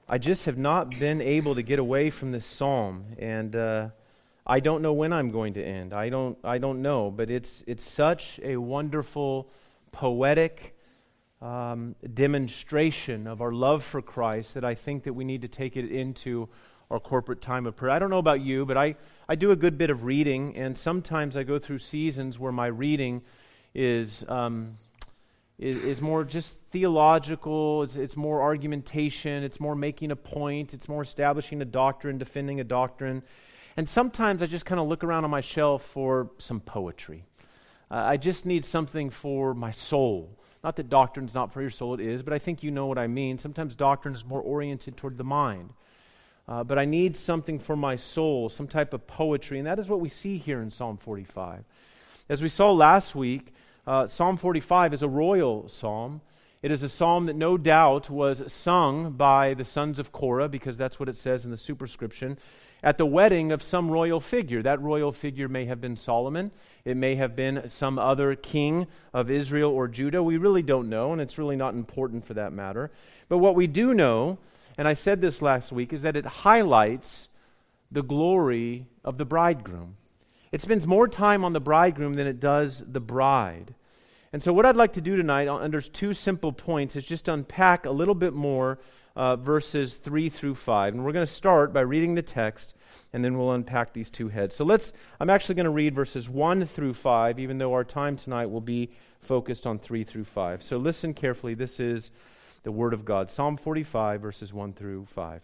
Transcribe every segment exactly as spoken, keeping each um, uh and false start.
I just have not been able to get away from this psalm, and uh, I don't know when I'm going to end. I don't. I don't know, but it's it's such a wonderful, poetic um, demonstration of our love for Christ that I think that we need to take it into our corporate time of prayer. I don't know about you, but I I do a good bit of reading, and sometimes I go through seasons where my reading is. Um, Is, is more just theological, it's, it's more argumentation, it's more making a point, it's more establishing a doctrine, defending a doctrine. And sometimes I just kind of look around on my shelf for some poetry. Uh, I just need something for my soul. Not that doctrine's not for your soul, it is, but I think you know what I mean. Sometimes doctrine is more oriented toward the mind. Uh, but I need something for my soul, some type of poetry, and that is what we see here in Psalm forty-five. As we saw last week, Uh, Psalm forty-five is a royal psalm. It is a psalm that no doubt was sung by the sons of Korah, because that's what it says in the superscription, at the wedding of some royal figure. That royal figure may have been Solomon. It may have been some other king of Israel or Judah. We really don't know, and it's really not important for that matter. But what we do know, and I said this last week, is that it highlights the glory of the bridegroom. It spends more time on the bridegroom than it does the bride. And so what I'd like to do tonight under two simple points is just unpack a little bit more uh, verses three through five. And we're going to start by reading the text, and then we'll unpack these two heads. So let's, I'm actually going to read verses one through five, even though our time tonight will be focused on three through five. So listen carefully. This is the Word of God. Psalm forty-five, verses one through five.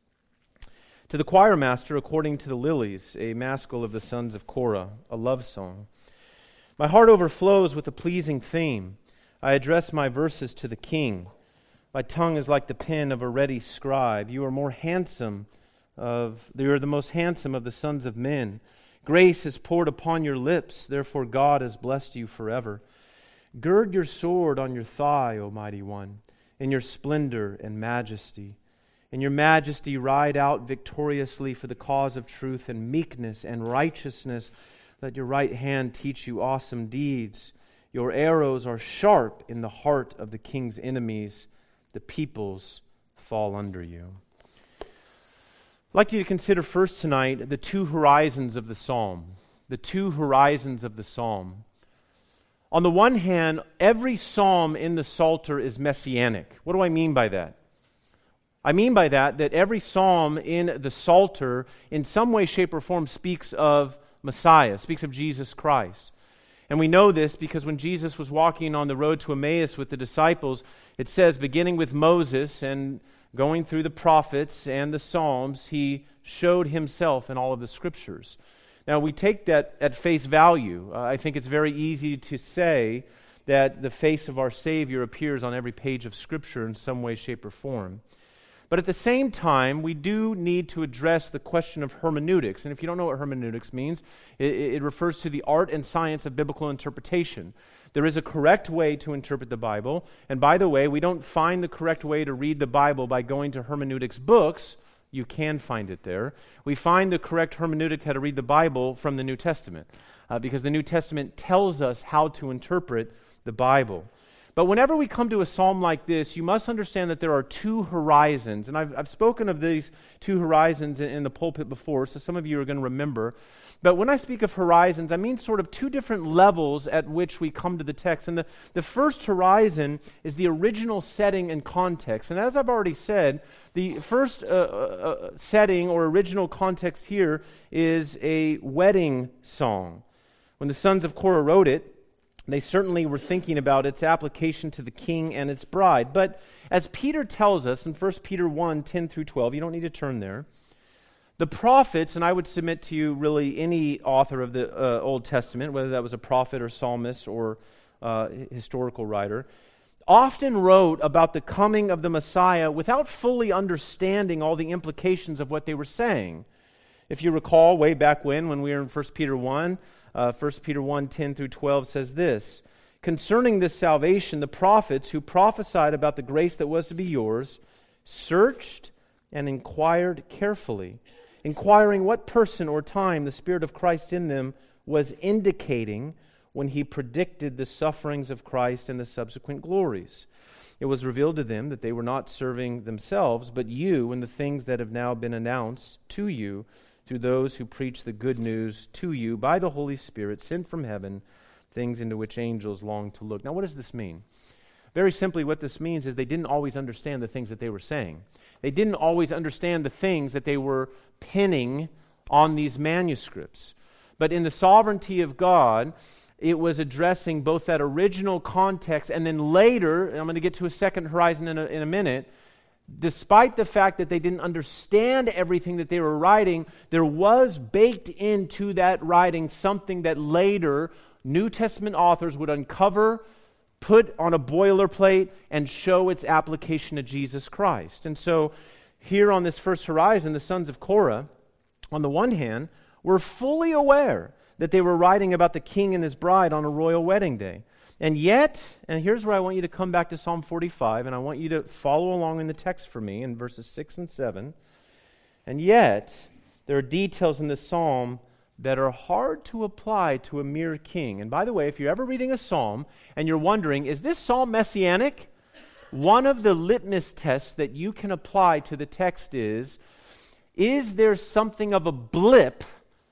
To the choir master, according to the lilies, a maskil of the sons of Korah, a love song. My heart overflows with a pleasing theme. I address my verses to the king. My tongue is like the pen of a ready scribe. You are more handsome of, you are the most handsome of the sons of men. Grace is poured upon your lips, therefore God has blessed you forever. Gird your sword on your thigh, O mighty one, in your splendor and majesty. In your majesty ride out victoriously for the cause of truth and meekness and righteousness. Let your right hand teach you awesome deeds. Your arrows are sharp in the heart of the king's enemies. The peoples fall under you. I'd like you to consider first tonight the two horizons of the psalm. The two horizons of the psalm. On the one hand, every psalm in the Psalter is messianic. What do I mean by that? I mean by that, that every psalm in the Psalter, in some way, shape, or form, speaks of Messiah, speaks of Jesus Christ. And we know this because when Jesus was walking on the road to Emmaus with the disciples, it says, beginning with Moses and going through the prophets and the Psalms, he showed himself in all of the Scriptures. Now, we take that at face value. Uh, I think it's very easy to say that the face of our Savior appears on every page of Scripture in some way, shape, or form. But at the same time, we do need to address the question of hermeneutics. And if you don't know what hermeneutics means, it, it refers to the art and science of biblical interpretation. There is a correct way to interpret the Bible. And by the way, we don't find the correct way to read the Bible by going to hermeneutics books. You can find it there. We find the correct hermeneutic how to read the Bible from the New Testament. Uh, because the New Testament tells us how to interpret the Bible. But whenever we come to a psalm like this, you must understand that there are two horizons. And I've, I've spoken of these two horizons in, in the pulpit before, so some of you are going to remember. But when I speak of horizons, I mean sort of two different levels at which we come to the text. And the, the first horizon is the original setting and context. And as I've already said, the first uh, uh, setting or original context here is a wedding song. When the sons of Korah wrote it, they certainly were thinking about its application to the king and its bride. But as Peter tells us in First Peter one, ten through twelve, you don't need to turn there, the prophets, and I would submit to you really any author of the uh, Old Testament, whether that was a prophet or psalmist or uh, historical writer, often wrote about the coming of the Messiah without fully understanding all the implications of what they were saying. If you recall, way back when, when we were in First Peter one, Uh, First Peter one, ten through twelve says this, concerning this salvation, the prophets who prophesied about the grace that was to be yours searched and inquired carefully, inquiring what person or time the Spirit of Christ in them was indicating when he predicted the sufferings of Christ and the subsequent glories. it was revealed to them that they were not serving themselves, but you and the things that have now been announced to you through those who preach the good news to you by the Holy Spirit sent from heaven, things into which angels long to look. Now, what does this mean? Very simply, what this means is they didn't always understand the things that they were saying. They didn't always understand the things that they were penning on these manuscripts. But in the sovereignty of God, it was addressing both that original context and then later, and I'm going to get to a second horizon in a, in a minute, despite the fact that they didn't understand everything that they were writing, there was baked into that writing something that later New Testament authors would uncover, put on a boilerplate, and show its application to Jesus Christ. And so here on this first horizon, the sons of Korah, on the one hand, were fully aware that they were writing about the king and his bride on a royal wedding day. And yet, and here's where I want you to come back to Psalm forty-five, and I want you to follow along in the text for me in verses six and seven. And yet, there are details in this psalm that are hard to apply to a mere king. And by the way, if you're ever reading a psalm and you're wondering, is this psalm messianic? One of the litmus tests that you can apply to the text is, is there something of a blip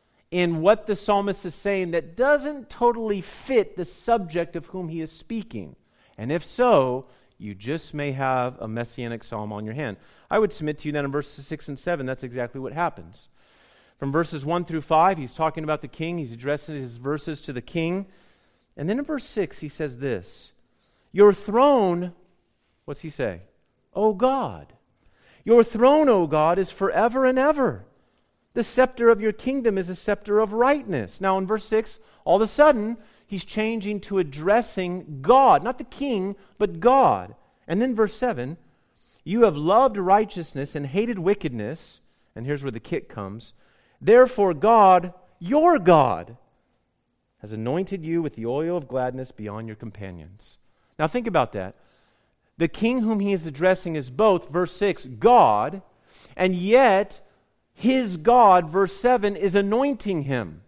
in what the psalmist is saying that doesn't totally fit the subject of whom he is speaking? And if so, you just may have a messianic psalm on your hand. I would submit to you that in verses six and seven, that's exactly what happens. From verses one through five, he's talking about the king. He's addressing his verses to the king. And then in verse six, he says this, your throne, what's he say? O God. Your throne, O God, is forever and ever. The scepter of your kingdom is a scepter of rightness. Now in verse six, all of a sudden, he's changing to addressing God, not the king, but God. And then verse seven, you have loved righteousness and hated wickedness. And here's where the kick comes. Therefore God, your God, has anointed you with the oil of gladness beyond your companions. Now think about that. The king whom he is addressing is both, verse six, God, and yet his God, verse seven, is anointing him.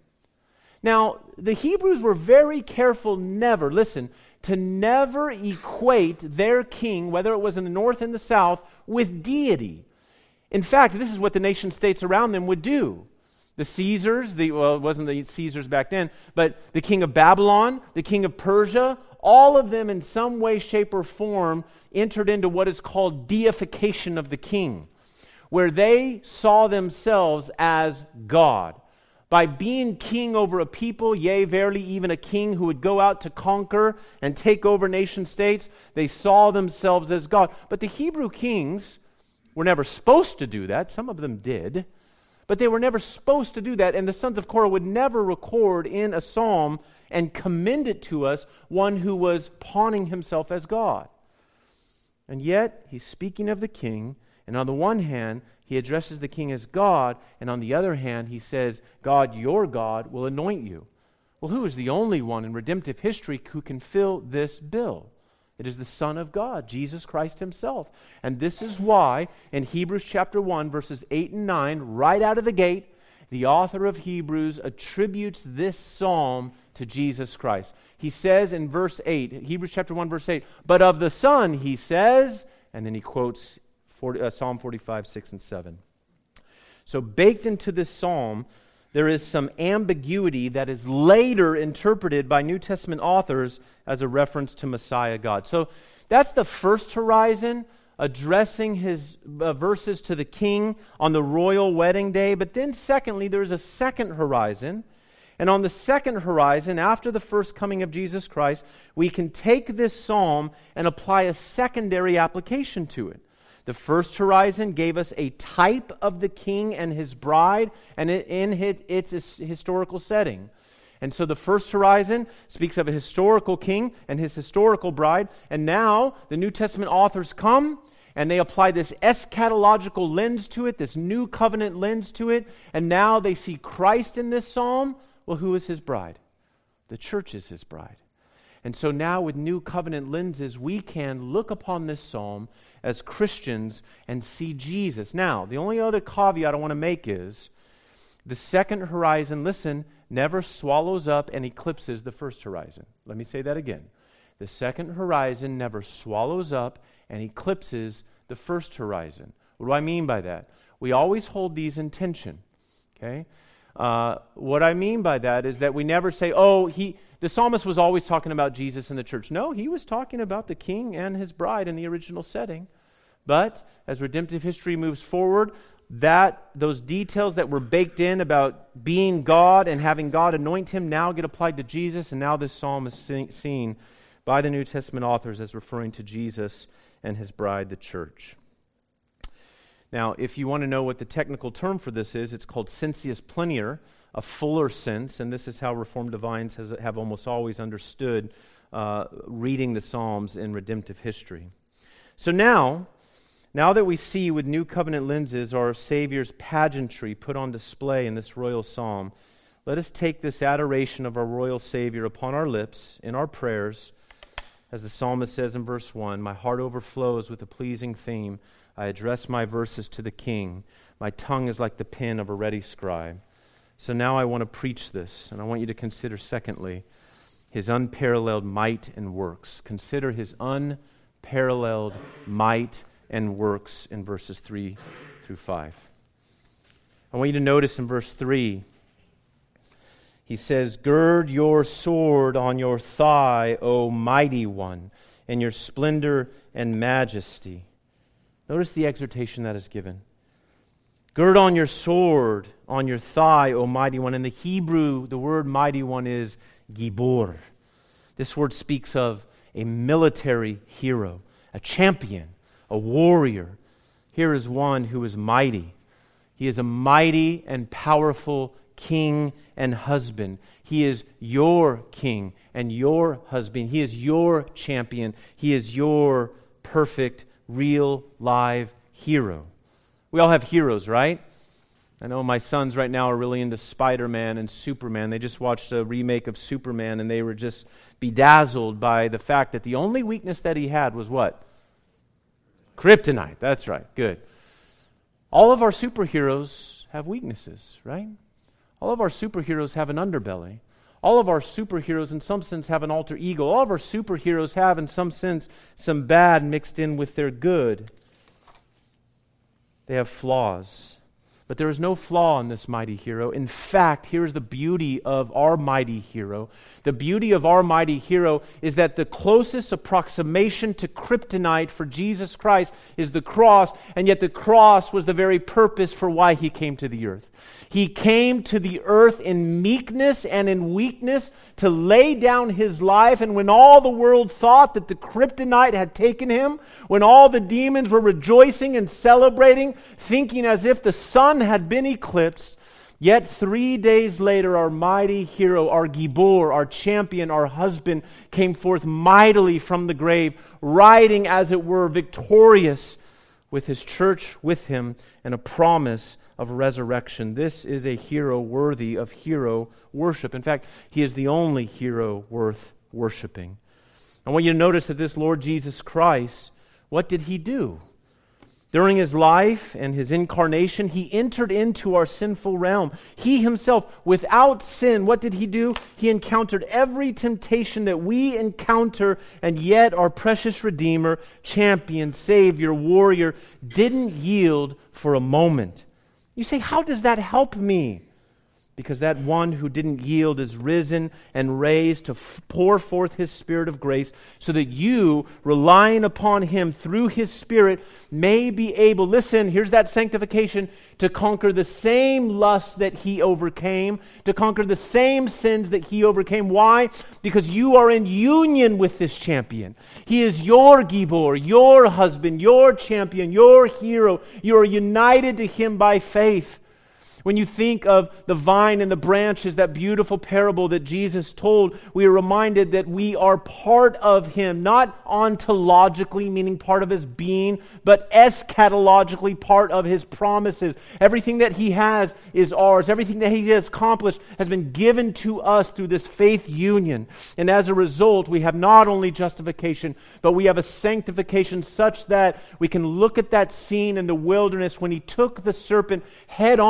Now, the Hebrews were very careful never, listen, to never equate their king, whether it was in the north and the south, with deity. In fact, this is what the nation states around them would do. The Caesars, the, well, it wasn't the Caesars back then, but the king of Babylon, the king of Persia, all of them in some way, shape, or form entered into what is called deification of the king, where they saw themselves as God. By being king over a people, yea, verily, even a king who would go out to conquer and take over nation states, they saw themselves as God. But the Hebrew kings were never supposed to do that. Some of them did. But they were never supposed to do that, and the sons of Korah would never record in a psalm and commend it to us one who was pawning himself as God. And yet, he's speaking of the king, and on the one hand, he addresses the king as God, and on the other hand, he says, God, your God, will anoint you. Well, who is the only one in redemptive history who can fill this bill? It is the Son of God, Jesus Christ himself. And this is why in Hebrews chapter one, verses eight and nine, right out of the gate, the author of Hebrews attributes this psalm to Jesus Christ. He says in verse eight, Hebrews chapter one, verse eight, but of the Son, he says, and then he quotes forty, uh, Psalm forty-five, six and seven. So baked into this psalm, there is some ambiguity that is later interpreted by New Testament authors as a reference to Messiah God. So that's the first horizon, addressing his uh, verses to the king on the royal wedding day. But then secondly, there's a second horizon. And on the second horizon, after the first coming of Jesus Christ, we can take this psalm and apply a secondary application to it. The first horizon gave us a type of the king and his bride, and it, in it, its historical setting. And so the first horizon speaks of a historical king and his historical bride, and now the New Testament authors come and they apply this eschatological lens to it, this new covenant lens to it, and now they see Christ in this psalm. Well, who is his bride? The church is his bride. And so now with new covenant lenses, we can look upon this psalm as Christians and see Jesus. Now, the only other caveat I want to make is the second horizon, listen, never swallows up and eclipses the first horizon. Let me say that again. The second horizon never swallows up and eclipses the first horizon. What do I mean by that? We always hold these in tension, okay? Uh, what I mean by that is that we never say, oh, he, the psalmist was always talking about Jesus and the church. No, he was talking about the king and his bride in the original setting. But as redemptive history moves forward, that those details that were baked in about being God and having God anoint him now get applied to Jesus, and now this psalm is see, seen by the New Testament authors as referring to Jesus and his bride, the church. Now, if you want to know what the technical term for this is, it's called sensius plenior, a fuller sense, and this is how Reformed divines has, have almost always understood uh, reading the Psalms in redemptive history. So now, now that we see with New Covenant lenses our Savior's pageantry put on display in this royal psalm, let us take this adoration of our royal Savior upon our lips in our prayers. As the psalmist says in verse one, my heart overflows with a pleasing theme. I address my verses to the King. My tongue is like the pen of a ready scribe. So now I want to preach this, and I want you to consider, secondly, his unparalleled might and works. Consider his unparalleled might and works in verses three through five. I want you to notice in verse three, he says, gird your sword on your thigh, O mighty one, in your splendor and majesty. Notice the exhortation that is given. Gird on your sword on your thigh, O mighty one. In the Hebrew, the word mighty one is gibor. This word speaks of a military hero, a champion, a warrior. Here is one who is mighty. He is a mighty and powerful king and husband. He is your king and your husband. He is your champion. He is your perfect, real, live hero. We all have heroes, right? I know my sons right now are really into Spider-Man and Superman. They just watched a remake of Superman, and they were just bedazzled by the fact that the only weakness that he had was what? Kryptonite. That's right. Good. All of our superheroes have weaknesses, right? All of our superheroes have an underbelly. All of our superheroes, in some sense, have an alter ego. All of our superheroes have, in some sense, some bad mixed in with their good. They have flaws. But there is no flaw in this mighty hero. In fact, here's the beauty of our mighty hero. The beauty of our mighty hero is that the closest approximation to kryptonite for Jesus Christ is the cross, and yet the cross was the very purpose for why he came to the earth. He came to the earth in meekness and in weakness to lay down his life, and when all the world thought that the kryptonite had taken him, when all the demons were rejoicing and celebrating, thinking as if the sun had been eclipsed, yet three days later our mighty hero, our Gibor, our champion, our husband, came forth mightily from the grave, riding as it were victorious with his church with him and a promise of resurrection. This is a hero worthy of hero worship. In fact, he is the only hero worth worshiping. I want you to notice that this Lord Jesus Christ, what did he do? During his life and his incarnation, he entered into our sinful realm. He himself, without sin, what did he do? He encountered every temptation that we encounter, and yet our precious Redeemer, champion, Savior, warrior, didn't yield for a moment. You say, how does that help me? Because that one who didn't yield is risen and raised to f- pour forth his Spirit of grace so that you, relying upon him through his Spirit, may be able, listen, here's that sanctification, to conquer the same lusts that he overcame, to conquer the same sins that he overcame. Why? Because you are in union with this champion. He is your Gibor, your husband, your champion, your hero. You are united to him by faith. When you think of the vine and the branches, that beautiful parable that Jesus told, we are reminded that we are part of him, not ontologically, meaning part of his being, but eschatologically part of his promises. Everything that he has is ours. Everything that he has accomplished has been given to us through this faith union. And as a result, we have not only justification, but we have a sanctification such that we can look at that scene in the wilderness when he took the serpent head on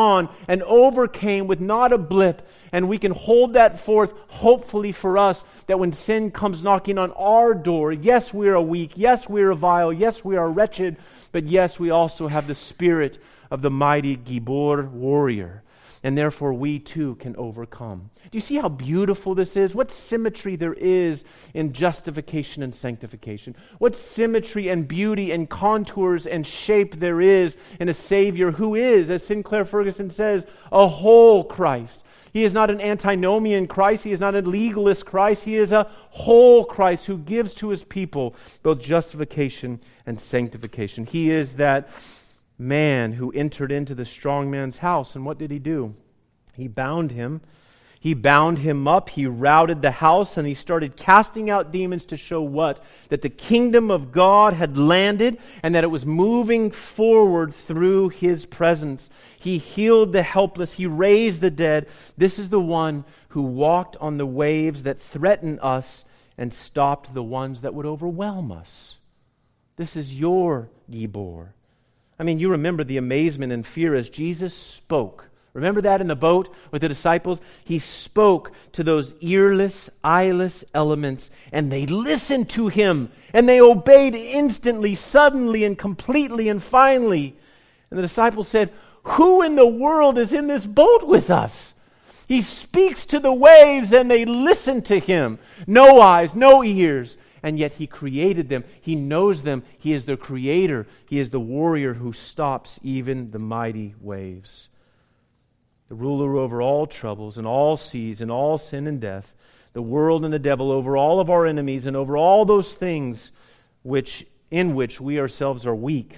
and overcame with not a blip. And we can hold that forth, hopefully for us, that when sin comes knocking on our door, yes, we are weak, yes, we are vile, yes, we are wretched, but yes, we also have the spirit of the mighty Gibor warrior. And therefore we too can overcome. Do you see how beautiful this is? What symmetry there is in justification and sanctification. What symmetry and beauty and contours and shape there is in a Savior who is, as Sinclair Ferguson says, a whole Christ. He is not an antinomian Christ. He is not a legalist Christ. He is a whole Christ who gives to his people both justification and sanctification. He is that man who entered into the strong man's house. And what did he do? He bound him. He bound him up. He routed the house and he started casting out demons to show what? That the kingdom of God had landed and that it was moving forward through his presence. He healed the helpless. He raised the dead. This is the one who walked on the waves that threaten us and stopped the ones that would overwhelm us. This is your Gibor. I mean, you remember the amazement and fear as Jesus spoke. Remember that in the boat with the disciples? He spoke to those earless, eyeless elements, and they listened to him, and they obeyed instantly, suddenly, and completely, and finally. And the disciples said, "Who in the world is in this boat with us?" He speaks to the waves, and they listen to him. No eyes, no ears. And yet he created them. He knows them. He is their creator. He is the warrior who stops even the mighty waves. The ruler over all troubles and all seas and all sin and death. The world and the devil over all of our enemies and over all those things which in which we ourselves are weak.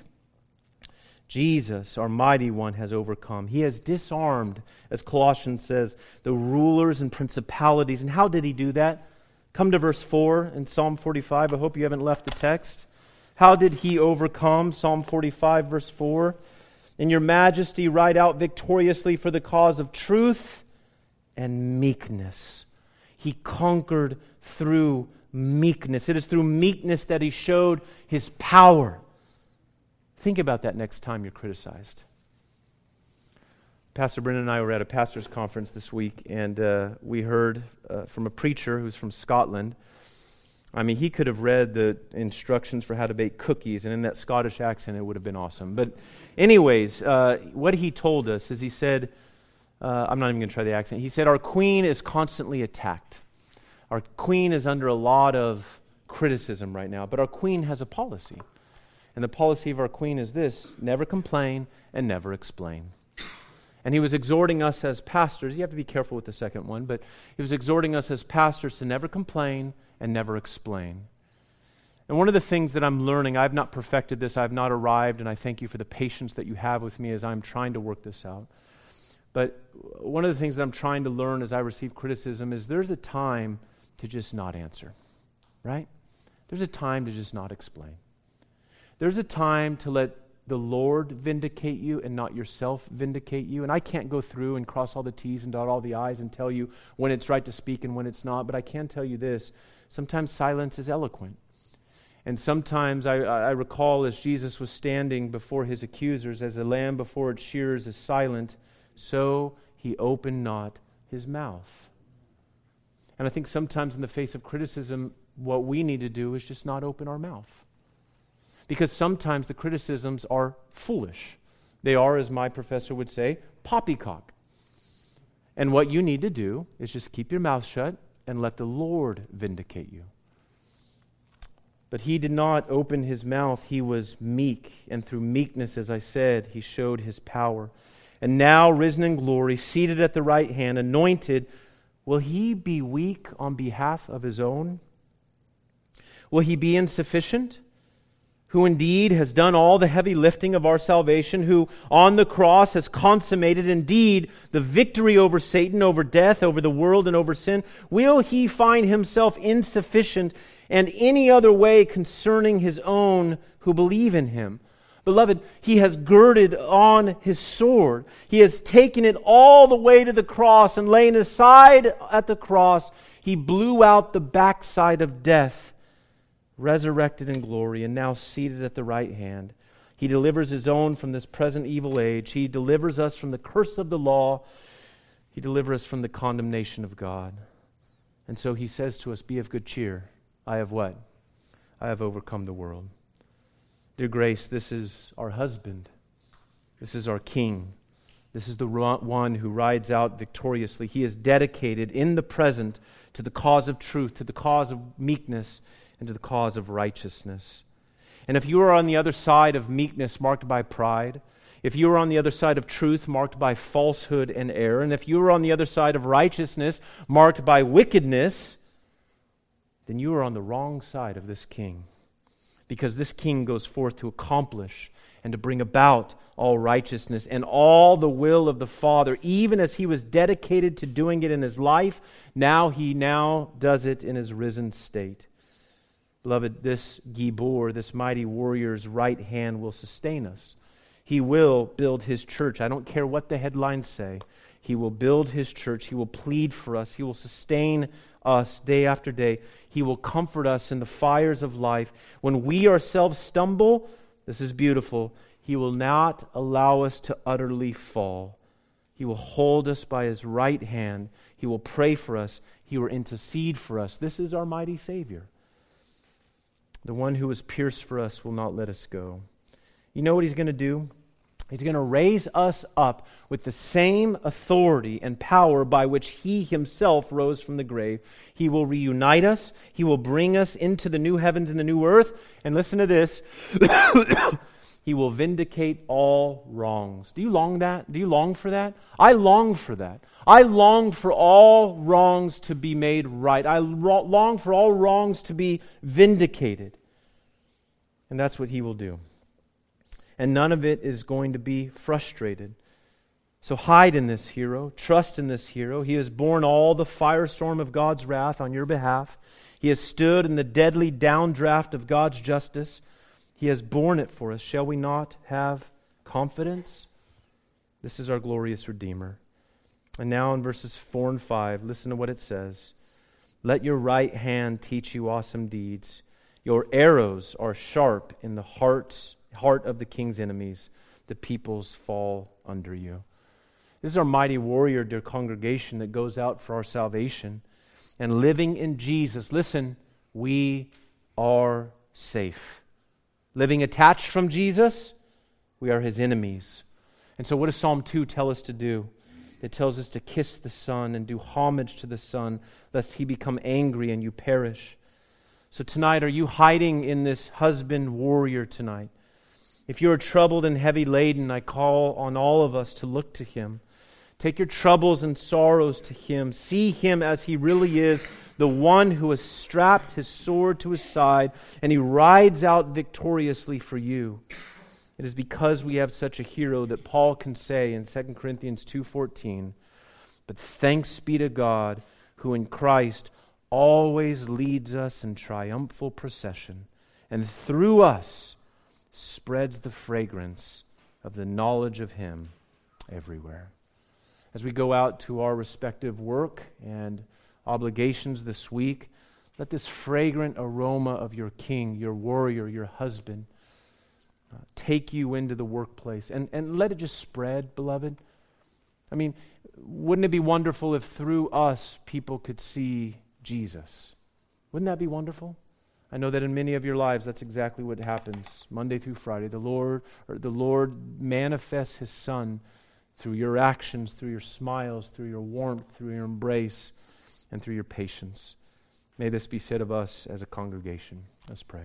Jesus, our mighty one, has overcome. He has disarmed, as Colossians says, the rulers and principalities. And how did he do that? Come to verse four in Psalm forty-five. I hope you haven't left the text. How did he overcome? Psalm forty-five, verse four. In your majesty, ride out victoriously for the cause of truth and meekness. He conquered through meekness. It is through meekness that he showed his power. Think about that next time you're criticized. Pastor Brendan and I were at a pastor's conference this week, and uh, we heard uh, from a preacher who's from Scotland. I mean, he could have read the instructions for how to bake cookies, and in that Scottish accent, it would have been awesome. But anyways, uh, what he told us is he said, uh, I'm not even going to try the accent. He said, our queen is constantly attacked. Our queen is under a lot of criticism right now, but our queen has a policy. And the policy of our queen is this: never complain and never explain. And he was exhorting us as pastors, you have to be careful with the second one, but he was exhorting us as pastors to never complain and never explain. And one of the things that I'm learning, I've not perfected this, I've not arrived, and I thank you for the patience that you have with me as I'm trying to work this out. But one of the things that I'm trying to learn as I receive criticism is there's a time to just not answer, right? There's a time to just not explain. There's a time to let the Lord vindicate you and not yourself vindicate you. And I can't go through and cross all the T's and dot all the I's and tell you when it's right to speak and when it's not, but I can tell you this: sometimes silence is eloquent. And sometimes I, I recall as Jesus was standing before his accusers, as a lamb before its shearers is silent, so he opened not his mouth. And I think sometimes in the face of criticism, what we need to do is just not open our mouth. Because sometimes the criticisms are foolish. They are, as my professor would say, poppycock. And what you need to do is just keep your mouth shut and let the Lord vindicate you. But he did not open his mouth. He was meek. And through meekness, as I said, he showed his power. And now, risen in glory, seated at the right hand, anointed, will he be weak on behalf of his own? Will he be insufficient? Who indeed has done all the heavy lifting of our salvation, who on the cross has consummated indeed the victory over Satan, over death, over the world, and over sin, will he find himself insufficient and any other way concerning his own who believe in him? Beloved, he has girded on his sword. He has taken it all the way to the cross, and laying aside at the cross, he blew out the backside of death, resurrected in glory, and now seated at the right hand. He delivers His own from this present evil age. He delivers us from the curse of the law. He delivers us from the condemnation of God. And so He says to us, be of good cheer. I have what? I have overcome the world. Dear Grace, this is our husband. This is our King. This is the one who rides out victoriously. He is dedicated in the present to the cause of truth, to the cause of meekness, and to the cause of righteousness. And if you are on the other side of meekness marked by pride, if you are on the other side of truth marked by falsehood and error, and if you are on the other side of righteousness marked by wickedness, then you are on the wrong side of this King. Because this King goes forth to accomplish and to bring about all righteousness and all the will of the Father, even as He was dedicated to doing it in His life, now He now does it in His risen state. Beloved, this Gibor, this mighty warrior's right hand will sustain us. He will build His church. I don't care what the headlines say. He will build His church. He will plead for us. He will sustain us day after day. He will comfort us in the fires of life. When we ourselves stumble, this is beautiful, He will not allow us to utterly fall. He will hold us by His right hand. He will pray for us. He will intercede for us. This is our mighty Savior. The one who was pierced for us will not let us go. You know what He's going to do? He's going to raise us up with the same authority and power by which He Himself rose from the grave. He will reunite us. He will bring us into the new heavens and the new earth. And listen to this. He will vindicate all wrongs. Do you long that? Do you long for that? I long for that. I long for all wrongs to be made right. I long for all wrongs to be vindicated. And that's what He will do. And none of it is going to be frustrated. So hide in this hero. Trust in this hero. He has borne all the firestorm of God's wrath on your behalf. He has stood in the deadly downdraft of God's justice. He has borne it for us. Shall we not have confidence? This is our glorious Redeemer. And now in verses four and five, listen to what it says. Let your right hand teach you awesome deeds. Your arrows are sharp in the hearts, heart of the king's enemies. The peoples fall under you. This is our mighty warrior, dear congregation, that goes out for our salvation. And living in Jesus, listen, we are safe. Living attached from Jesus, we are His enemies. And so what does Psalm two tell us to do? It tells us to kiss the Son and do homage to the Son, lest He become angry and you perish. So tonight, are you hiding in this husband warrior tonight? If you are troubled and heavy laden, I call on all of us to look to Him. Take your troubles and sorrows to Him. See Him as He really is, the one who has strapped His sword to His side, and He rides out victoriously for you. It is because we have such a hero that Paul can say in Second Corinthians two fourteen, but thanks be to God who in Christ always leads us in triumphal procession, and through us spreads the fragrance of the knowledge of Him everywhere. As we go out to our respective work and obligations this week, let this fragrant aroma of your King, your warrior, your husband, uh, take you into the workplace. And, and let it just spread, beloved. I mean, wouldn't it be wonderful if through us people could see Jesus? Wouldn't that be wonderful? I know that in many of your lives, that's exactly what happens. Monday through Friday, the Lord, or the Lord manifests His Son through your actions, through your smiles, through your warmth, through your embrace, and through your patience. May this be said of us as a congregation. Let's pray.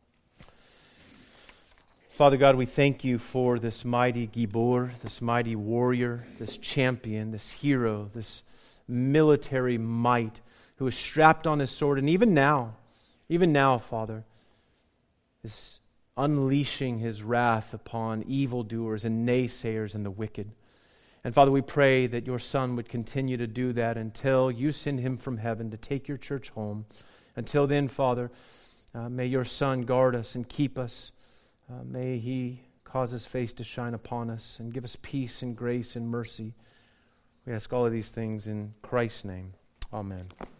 Father God, we thank You for this mighty Gibor, this mighty warrior, this champion, this hero, this military might who is strapped on his sword, and even now, even now, Father, is unleashing His wrath upon evildoers and naysayers and the wicked. And Father, we pray that Your Son would continue to do that until You send Him from heaven to take Your church home. Until then, Father, uh, may Your Son guard us and keep us. Uh, may He cause His face to shine upon us and give us peace and grace and mercy. We ask all of these things in Christ's name. Amen.